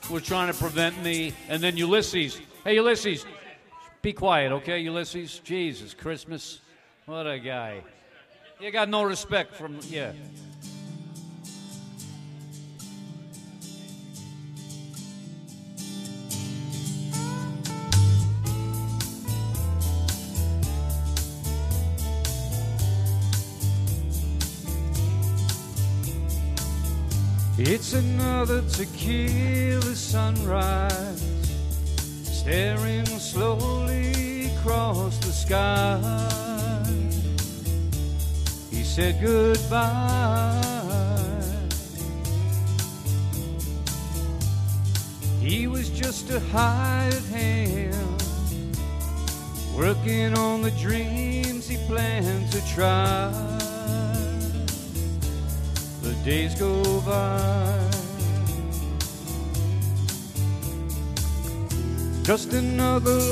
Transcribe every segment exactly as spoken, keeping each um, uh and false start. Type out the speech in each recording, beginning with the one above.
were trying to prevent me. And then Ulysses. Hey, Ulysses, be quiet, okay, Ulysses? Jesus, Christmas. What a guy. You got no respect from, yeah. It's another tequila sunrise, staring slowly across the sky. He said goodbye. He was just a hired hand, working on the dreams he planned to try. The days go by. Just another,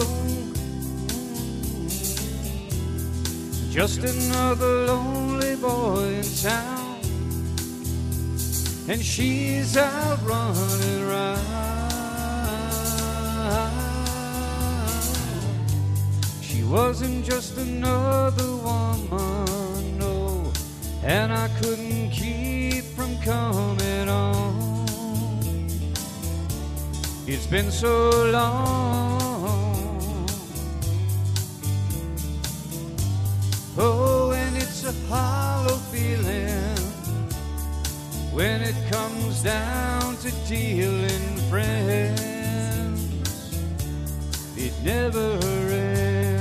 just another lonely boy in town, and she's out running around. She wasn't just another woman, no, and I couldn't keep from coming on. It's been so long. Oh, and it's a hollow feeling when it comes down to dealing friends. It never ends.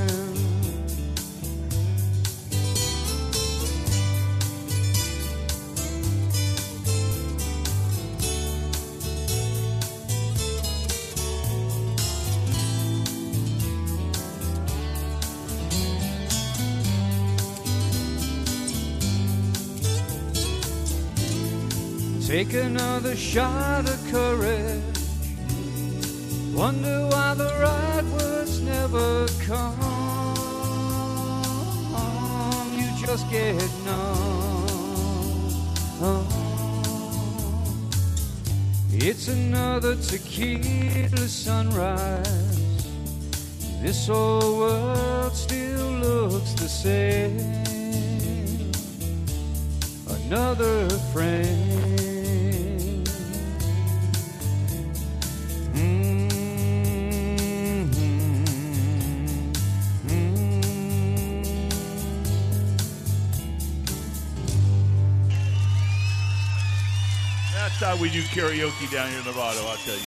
Take another shot of courage. Wonder why the right words never come. You just get numb. It's another tequila sunrise. This old world still looks the same. Another friend. That's how we do karaoke down here in Nevada, I'll tell you.